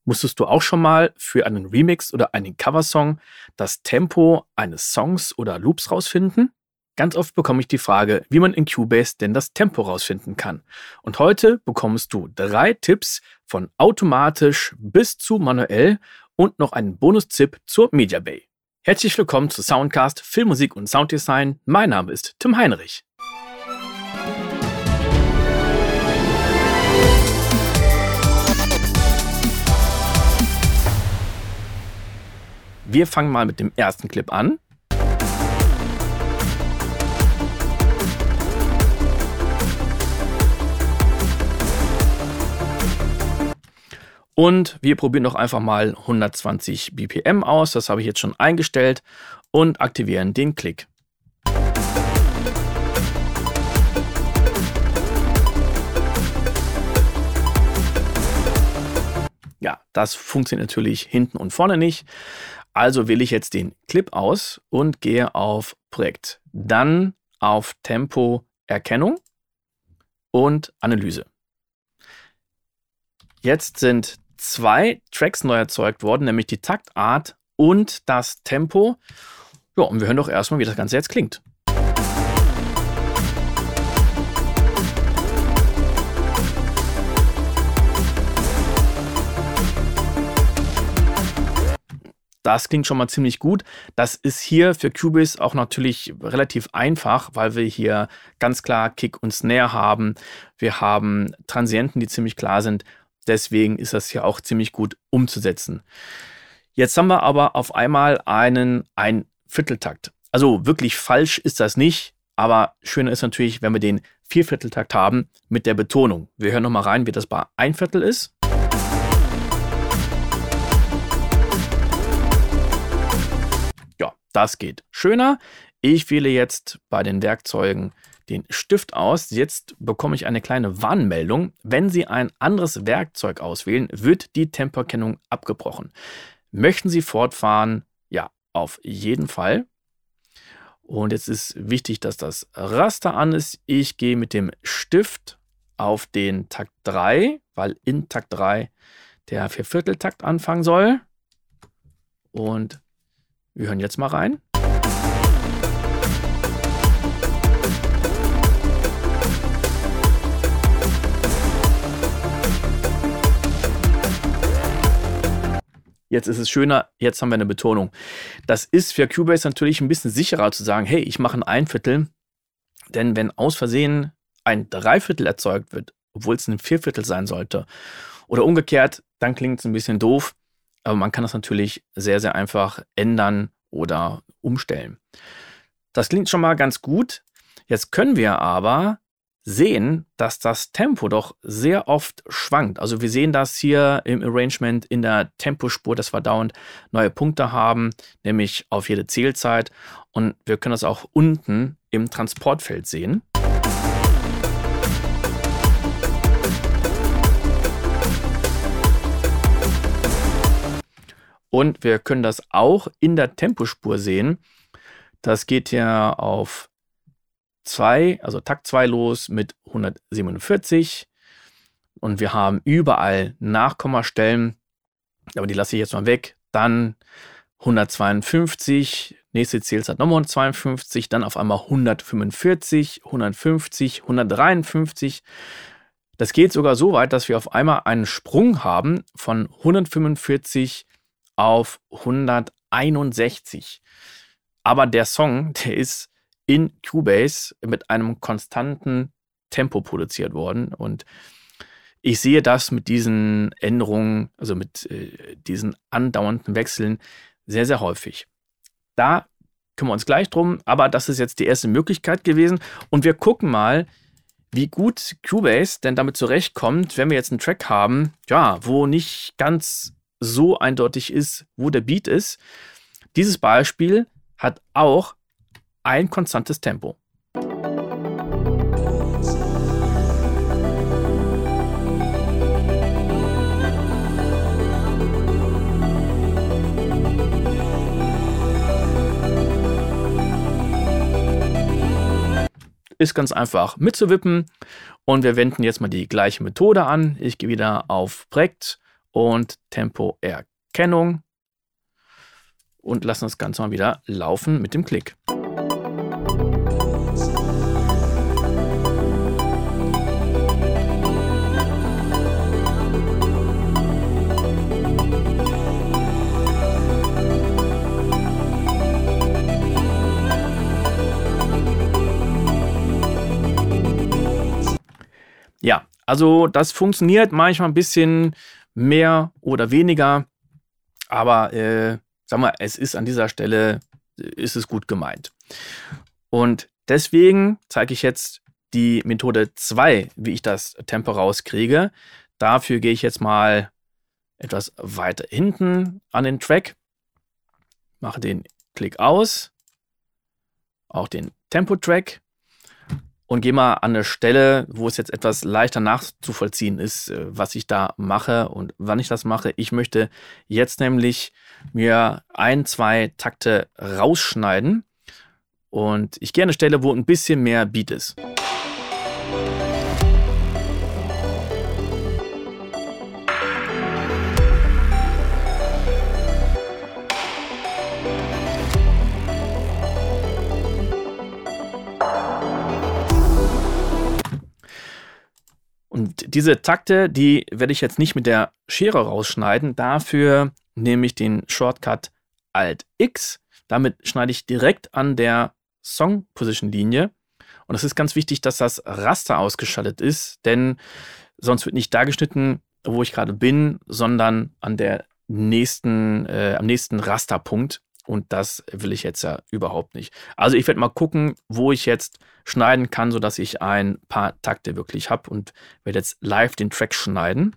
Musstest du auch schon mal für einen Remix oder einen Coversong das Tempo eines Songs oder Loops rausfinden? Ganz oft bekomme ich die Frage, wie man in Cubase denn das Tempo rausfinden kann. Und heute bekommst du 3 Tipps von automatisch bis zu manuell und noch einen Bonustipp zur Media Bay. Herzlich willkommen zu Soundcast Filmmusik und Sounddesign. Mein Name ist Tim Heinrich. Wir fangen mal mit dem ersten Clip an. Und wir probieren doch einfach mal 120 BPM aus. Das habe ich jetzt schon eingestellt und aktivieren den Klick. Ja, das funktioniert natürlich hinten und vorne nicht. Also wähle ich jetzt den Clip aus und gehe auf Projekt. Dann auf Tempo Erkennung und Analyse. Jetzt sind 2 Tracks neu erzeugt worden, nämlich die Taktart und das Tempo. Ja, und wir hören doch erstmal, wie das Ganze jetzt klingt. Das klingt schon mal ziemlich gut. Das ist hier für Cubase auch natürlich relativ einfach, weil wir hier ganz klar Kick und Snare haben. Wir haben Transienten, die ziemlich klar sind. Deswegen ist das hier auch ziemlich gut umzusetzen. Jetzt haben wir aber auf einmal einen Vierteltakt. Also wirklich falsch ist das nicht, aber schöner ist natürlich, wenn wir den Viervierteltakt haben mit der Betonung. Wir hören nochmal rein, wie das bei ein Viertel ist. Ja, das geht schöner. Ich wähle jetzt bei den Werkzeugen den Stift aus. Jetzt bekomme ich eine kleine Warnmeldung. Wenn Sie ein anderes Werkzeug auswählen, wird die Tempoerkennung abgebrochen. Möchten Sie fortfahren? Ja, auf jeden Fall. Und jetzt ist wichtig, dass das Raster an ist. Ich gehe mit dem Stift auf den Takt 3, weil in Takt 3 der Viervierteltakt anfangen soll. Und wir hören jetzt mal rein. Jetzt ist es schöner, jetzt haben wir eine Betonung. Das ist für Cubase natürlich ein bisschen sicherer zu sagen, hey, ich mache ein Viertel, denn wenn aus Versehen ein Dreiviertel erzeugt wird, obwohl es ein Vierviertel sein sollte, oder umgekehrt, dann klingt es ein bisschen doof, aber man kann das natürlich sehr, sehr einfach ändern oder umstellen. Das klingt schon mal ganz gut. Jetzt können wir aber sehen, dass das Tempo doch sehr oft schwankt. Also wir sehen das hier im Arrangement in der Tempospur, dass wir dauernd neue Punkte haben, nämlich auf jede Zählzeit. Und wir können das auch unten im Transportfeld sehen. Und wir können das auch in der Tempospur sehen. Das geht hier auf 2, also Takt 2 los mit 147 und wir haben überall Nachkommastellen, aber die lasse ich jetzt mal weg. Dann 152, nächste Zählzeit nochmal 152, dann auf einmal 145, 150, 153. Das geht sogar so weit, dass wir auf einmal einen Sprung haben von 145 auf 161. Aber der Song, der ist in Cubase mit einem konstanten Tempo produziert worden. Und ich sehe das mit diesen Änderungen, also mit diesen andauernden Wechseln sehr, sehr häufig. Da kümmern wir uns gleich drum, aber das ist jetzt die erste Möglichkeit gewesen. Und wir gucken mal, wie gut Cubase denn damit zurechtkommt, wenn wir jetzt einen Track haben, ja, wo nicht ganz so eindeutig ist, wo der Beat ist. Dieses Beispiel hat auch ein konstantes Tempo. Ist ganz einfach mitzuwippen und wir wenden jetzt mal die gleiche Methode an. Ich gehe wieder auf Projekt und Tempoerkennung und lassen das Ganze mal wieder laufen mit dem Klick. Ja, also das funktioniert manchmal ein bisschen mehr oder weniger, aber sag mal, es ist an dieser Stelle, ist es gut gemeint. Und deswegen zeige ich jetzt die Methode 2, wie ich das Tempo rauskriege. Dafür gehe ich jetzt mal etwas weiter hinten an den Track, mache den Klick aus, auch den Tempo-Track und gehe mal an eine Stelle, wo es jetzt etwas leichter nachzuvollziehen ist, was ich da mache und wann ich das mache. Ich möchte jetzt nämlich mir 1-2 Takte rausschneiden und ich gehe an eine Stelle, wo ein bisschen mehr Beat ist. Und diese Takte, die werde ich jetzt nicht mit der Schere rausschneiden. Dafür nehme ich den Shortcut Alt-X. Damit schneide ich direkt an der Song-Position-Linie. Und es ist ganz wichtig, dass das Raster ausgeschaltet ist, denn sonst wird nicht da geschnitten, wo ich gerade bin, sondern an der am nächsten Rasterpunkt. Und das will ich jetzt ja überhaupt nicht. Also ich werde mal gucken, wo ich jetzt schneiden kann, sodass ich ein paar Takte wirklich habe und werde jetzt live den Track schneiden.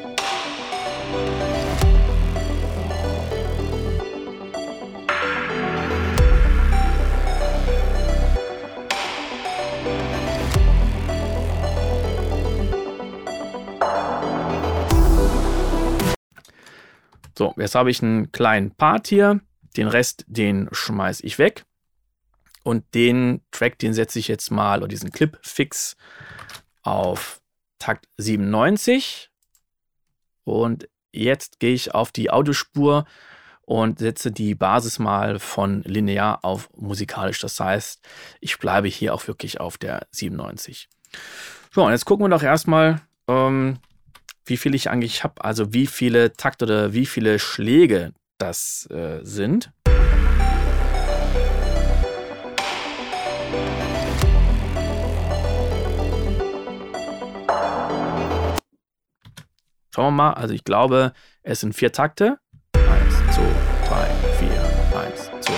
So, jetzt habe ich einen kleinen Part hier. Den Rest, den schmeiße ich weg. Und den Track, den setze ich jetzt mal, oder diesen Clip fix auf Takt 97. Und jetzt gehe ich auf die Audiospur und setze die Basis mal von linear auf musikalisch. Das heißt, ich bleibe hier auch wirklich auf der 97. So, und jetzt gucken wir doch erstmal, wie viel ich eigentlich habe. Also wie viele Takte oder wie viele Schläge das sind. Schauen wir mal, also ich glaube, es sind 4 Takte. 1, 2, 3, 4, 1, 2,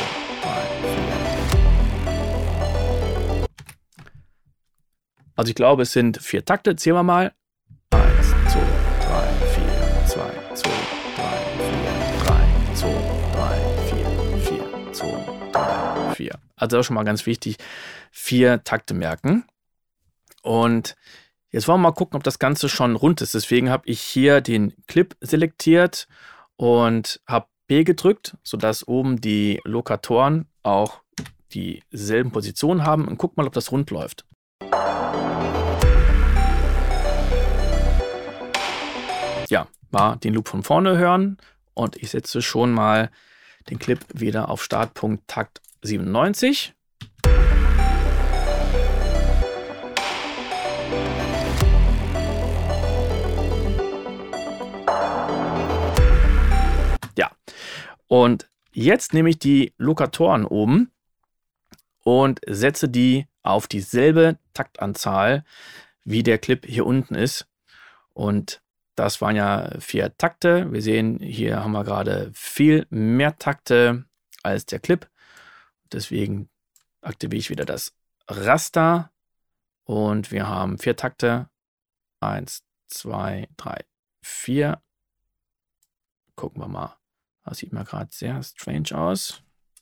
3, 4. Also ich glaube, es sind 4 Takte. Zählen wir mal. 1, 2, 3, 4, 2, 2, 3, 4, 3, 2, 3, 4, 4, 2, 3, 4. Also das ist schon mal ganz wichtig. 4 Takte merken. Und jetzt wollen wir mal gucken, ob das Ganze schon rund ist. Deswegen habe ich hier den Clip selektiert und habe B gedrückt, sodass oben die Lokatoren auch dieselben Positionen haben. Und guck mal, ob das rund läuft. Ja, mal den Loop von vorne hören. Und ich setze schon mal den Clip wieder auf Startpunkt Takt 97. Ja, und jetzt nehme ich die Lokatoren oben und setze die auf dieselbe Taktanzahl, wie der Clip hier unten ist. Und das waren ja 4 Takte. Wir sehen, hier haben wir gerade viel mehr Takte als der Clip. Deswegen aktiviere ich wieder das Raster. Und wir haben 4 Takte. 1, 2, 3, 4. Gucken wir mal. Das sieht mir gerade sehr strange aus.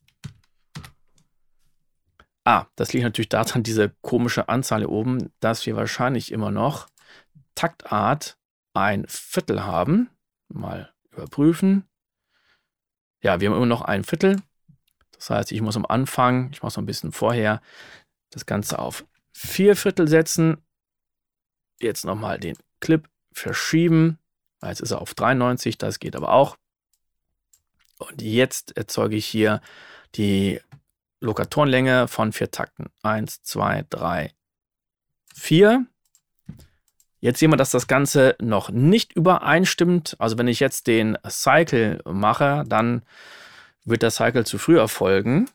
Das liegt natürlich daran, diese komische Anzahl hier oben, dass wir wahrscheinlich immer noch Taktart 1/4 haben. Mal überprüfen. Ja, wir haben immer noch 1/4. Das heißt, ich muss am Anfang, ich mache es noch ein bisschen vorher, das Ganze auf 4/4 setzen. Jetzt nochmal den Clip verschieben Jetzt ist er auf 93, das geht aber auch. Und jetzt erzeuge ich hier die Lokatorenlänge von 4 Takten. 1, 2, 3, 4. Jetzt sehen wir, dass das Ganze noch nicht übereinstimmt. Also wenn ich jetzt den Cycle mache, dann wird der Cycle zu früh erfolgen.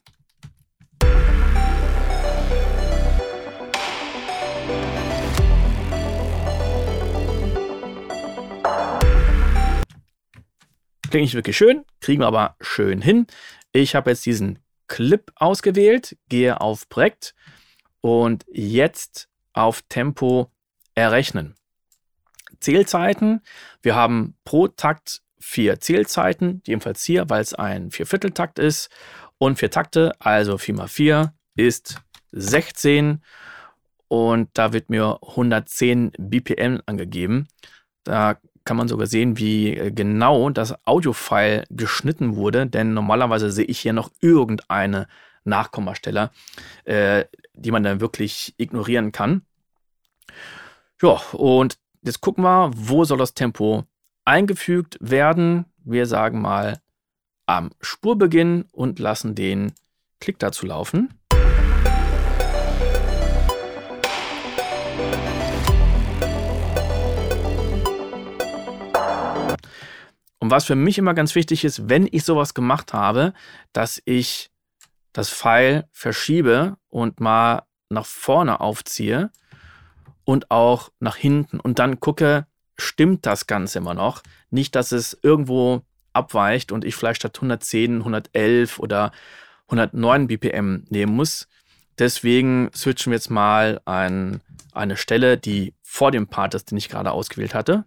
Klingt nicht wirklich schön, kriegen wir aber schön hin. Ich habe jetzt diesen Clip ausgewählt, gehe auf Projekt und jetzt auf Tempo errechnen. Zählzeiten, wir haben pro Takt 4 Zählzeiten, jedenfalls hier, weil es ein 4/4-Takt ist. Und 4 Takte, also 4 mal 4 ist 16. Und da wird mir 110 BPM angegeben. Da kann man sogar sehen, wie genau das Audiofile geschnitten wurde, denn normalerweise sehe ich hier noch irgendeine Nachkommastelle, die man dann wirklich ignorieren kann. Ja, und jetzt gucken wir, wo soll das Tempo eingefügt werden. Wir sagen mal am Spurbeginn und lassen den Klick dazu laufen. Und was für mich immer ganz wichtig ist, wenn ich sowas gemacht habe, dass ich das File verschiebe und mal nach vorne aufziehe und auch nach hinten und dann gucke, stimmt das Ganze immer noch? Nicht, dass es irgendwo abweicht und ich vielleicht statt 110, 111 oder 109 BPM nehmen muss. Deswegen switchen wir jetzt mal an eine Stelle, die vor dem Part ist, den ich gerade ausgewählt hatte.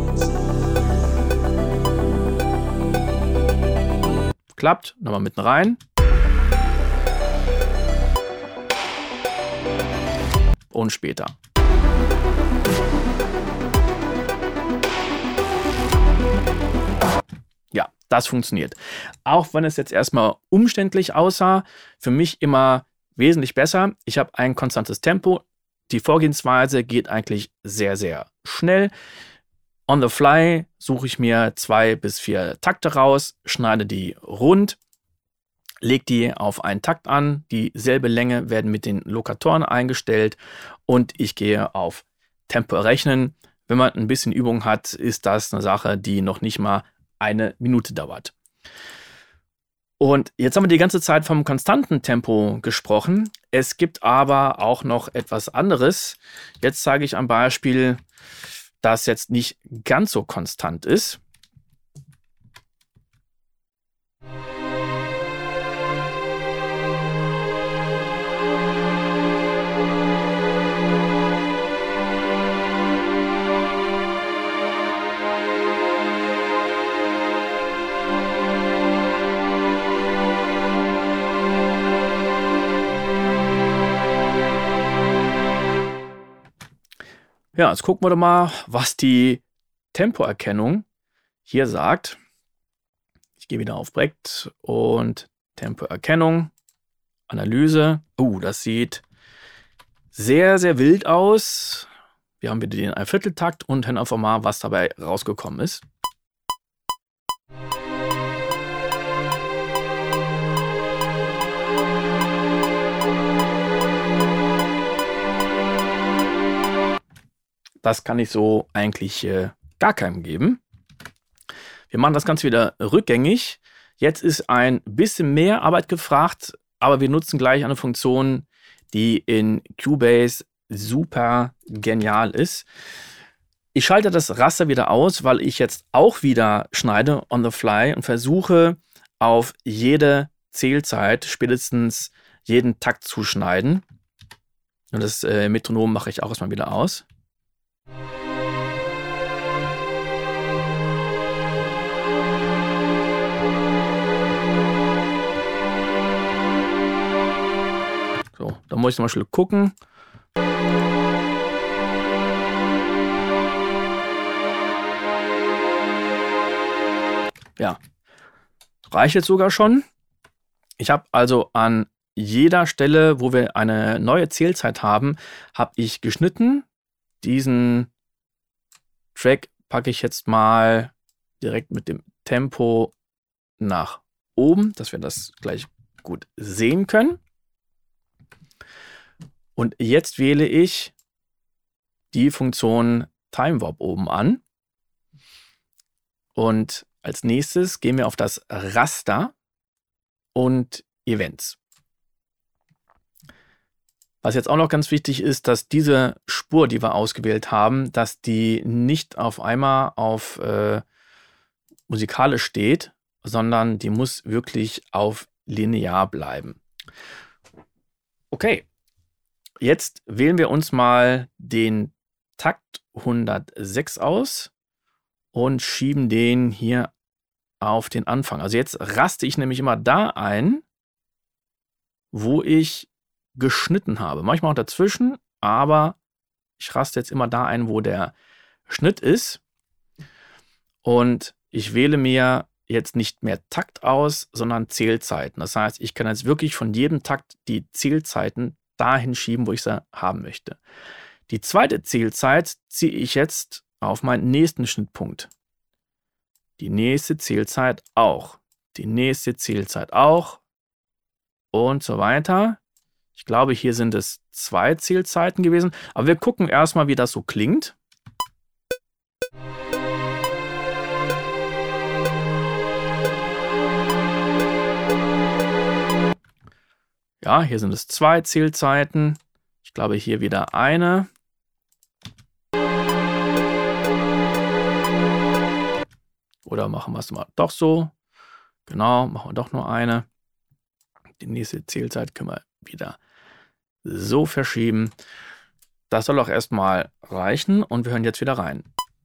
Klappt, nochmal mitten rein. Und später. Ja, das funktioniert. Auch wenn es jetzt erstmal umständlich aussah, für mich immer wesentlich besser. Ich habe ein konstantes Tempo. Die Vorgehensweise geht eigentlich sehr, sehr schnell. On the fly suche ich mir 2 bis 4 Takte raus, schneide die rund, lege die auf einen Takt an. Dieselbe Länge werden mit den Lokatoren eingestellt und ich gehe auf Tempo errechnen. Wenn man ein bisschen Übung hat, ist das eine Sache, die noch nicht mal eine Minute dauert. Und jetzt haben wir die ganze Zeit vom konstanten Tempo gesprochen. Es gibt aber auch noch etwas anderes. Jetzt zeige ich am Beispiel, das jetzt nicht ganz so konstant ist. Ja, jetzt gucken wir doch mal, was die Tempoerkennung hier sagt. Ich gehe wieder auf Projekt und Tempoerkennung, Analyse. Das sieht sehr, sehr wild aus. Wir haben wieder den 1/4-Takt und hören einfach mal, was dabei rausgekommen ist. Das kann ich so eigentlich gar keinem geben. Wir machen das Ganze wieder rückgängig. Jetzt ist ein bisschen mehr Arbeit gefragt, aber wir nutzen gleich eine Funktion, die in Cubase super genial ist. Ich schalte das Raster wieder aus, weil ich jetzt auch wieder schneide on the fly und versuche auf jede Zählzeit spätestens jeden Takt zu schneiden. Und das Metronom mache ich auch erstmal wieder aus. So, da muss ich zum Beispiel gucken. Ja, reicht jetzt sogar schon. Ich habe also an jeder Stelle, wo wir eine neue Zählzeit haben, habe ich geschnitten, diesen Track packe ich jetzt mal direkt mit dem Tempo nach oben, dass wir das gleich gut sehen können. Und jetzt wähle ich die Funktion Time Warp oben an. Und als nächstes gehen wir auf das Raster und Events. Was jetzt auch noch ganz wichtig ist, dass diese Spur, die wir ausgewählt haben, dass die nicht auf einmal auf musikalisch steht, sondern die muss wirklich auf linear bleiben. Okay, jetzt wählen wir uns mal den Takt 106 aus und schieben den hier auf den Anfang. Also jetzt raste ich nämlich immer da ein, wo ich geschnitten habe. Manchmal auch dazwischen, aber ich raste jetzt immer da ein, wo der Schnitt ist. Und ich wähle mir jetzt nicht mehr Takt aus, sondern Zählzeiten. Das heißt, ich kann jetzt wirklich von jedem Takt die Zählzeiten dahin schieben, wo ich sie haben möchte. Die zweite Zählzeit ziehe ich jetzt auf meinen nächsten Schnittpunkt. Die nächste Zählzeit auch. Die nächste Zählzeit auch. Und so weiter. Ich glaube, hier sind es 2 Zählzeiten gewesen. Aber wir gucken erstmal, wie das so klingt. Ja, hier sind es 2 Zählzeiten. Ich glaube, hier wieder eine. Oder machen wir es mal doch so. Genau, machen wir doch nur eine. Die nächste Zählzeit können wir wieder so verschieben. Das soll auch erstmal reichen und wir hören jetzt wieder rein.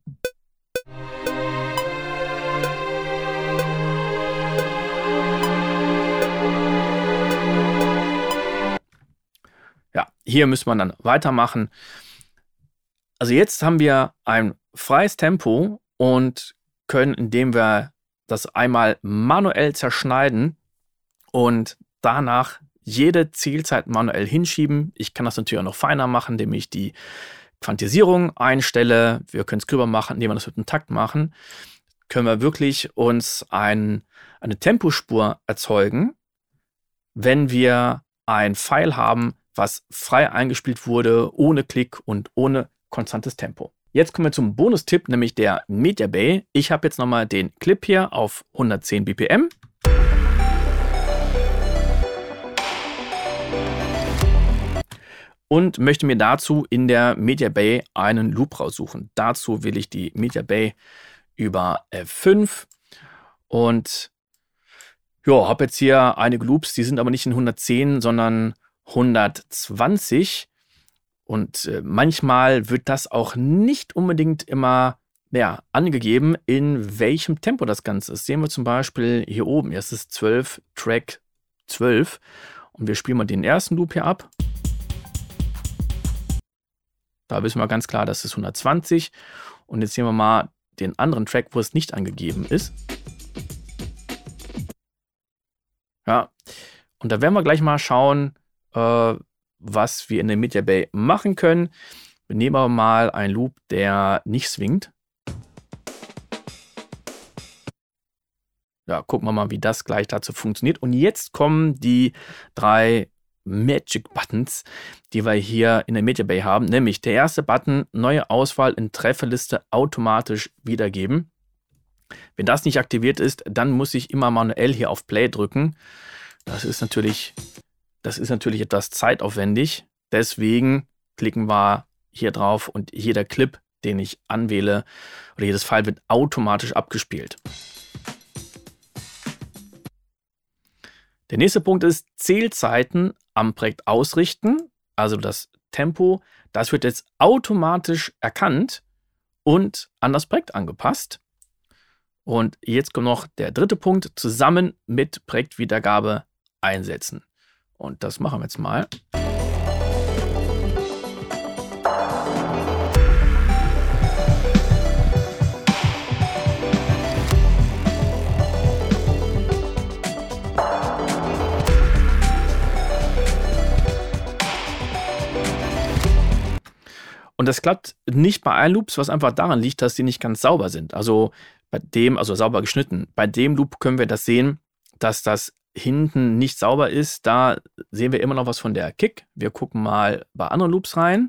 Ja, hier müssen wir dann weitermachen. Also jetzt haben wir ein freies Tempo und können, indem wir das einmal manuell zerschneiden und danach jede Zählzeit manuell hinschieben. Ich kann das natürlich auch noch feiner machen, indem ich die Quantisierung einstelle. Wir können es gröber machen, indem wir das mit einem Takt machen. Können wir wirklich uns eine Tempospur erzeugen, wenn wir ein File haben, was frei eingespielt wurde, ohne Klick und ohne konstantes Tempo. Jetzt kommen wir zum Bonustipp, nämlich der Media Bay. Ich habe jetzt nochmal den Clip hier auf 110 BPM. Und möchte mir dazu in der Media Bay einen Loop raussuchen. Dazu wähle ich die Media Bay über F5 und ja, habe jetzt hier einige Loops, die sind aber nicht in 110, sondern 120. Und manchmal wird das auch nicht unbedingt immer angegeben, in welchem Tempo das Ganze ist. Sehen wir zum Beispiel hier oben, es ist 12, Track 12. Und wir spielen mal den ersten Loop hier ab. Da wissen wir ganz klar, das ist 120. Und jetzt sehen wir mal den anderen Track, wo es nicht angegeben ist. Ja, und da werden wir gleich mal schauen, was wir in der Media Bay machen können. Wir nehmen aber mal einen Loop, der nicht swingt. Ja, gucken wir mal, wie das gleich dazu funktioniert. Und jetzt kommen die 3 Magic Buttons, die wir hier in der Media Bay haben. Nämlich der erste Button, neue Auswahl in Trefferliste automatisch wiedergeben. Wenn das nicht aktiviert ist, dann muss ich immer manuell hier auf Play drücken. Das ist natürlich etwas zeitaufwendig. Deswegen klicken wir hier drauf und jeder Clip, den ich anwähle, oder jedes File wird automatisch abgespielt. Der nächste Punkt ist Zählzeiten am Projekt ausrichten. Also das Tempo, das wird jetzt automatisch erkannt und an das Projekt angepasst. Und jetzt kommt noch der dritte Punkt, zusammen mit Projektwiedergabe einsetzen. Und das machen wir jetzt mal. Und das klappt nicht bei allen Loops, was einfach daran liegt, dass die nicht ganz sauber sind. Also sauber geschnitten. Bei dem Loop können wir das sehen, dass das hinten nicht sauber ist. Da sehen wir immer noch was von der Kick. Wir gucken mal bei anderen Loops rein.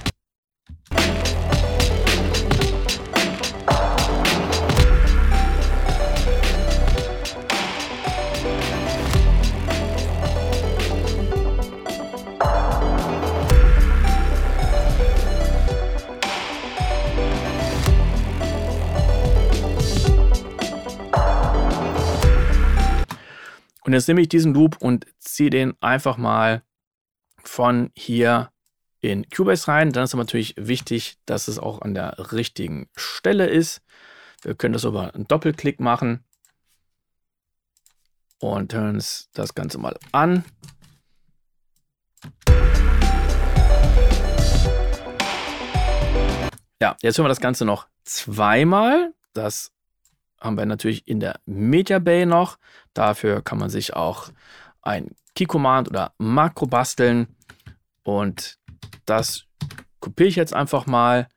Und jetzt nehme ich diesen Loop und ziehe den einfach mal von hier in Cubase rein. Dann ist aber natürlich wichtig, dass es auch an der richtigen Stelle ist. Wir können das über einen Doppelklick machen und hören uns das Ganze mal an. Ja, jetzt hören wir das Ganze noch zweimal. Das haben wir natürlich in der Media Bay noch. Dafür kann man sich auch ein Key-Command oder Makro basteln. Und das kopiere ich jetzt einfach mal.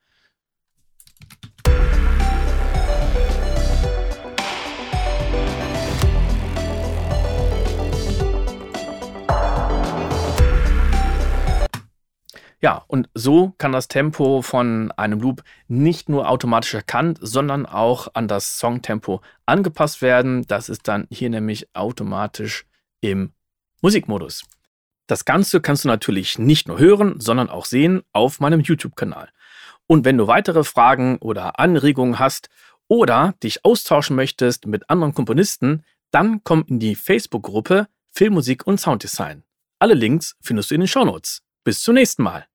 Ja, und so kann das Tempo von einem Loop nicht nur automatisch erkannt, sondern auch an das Songtempo angepasst werden. Das ist dann hier nämlich automatisch im Musikmodus. Das Ganze kannst du natürlich nicht nur hören, sondern auch sehen auf meinem YouTube-Kanal. Und wenn du weitere Fragen oder Anregungen hast oder dich austauschen möchtest mit anderen Komponisten, dann komm in die Facebook-Gruppe Filmmusik und Sounddesign. Alle Links findest du in den Shownotes. Bis zum nächsten Mal.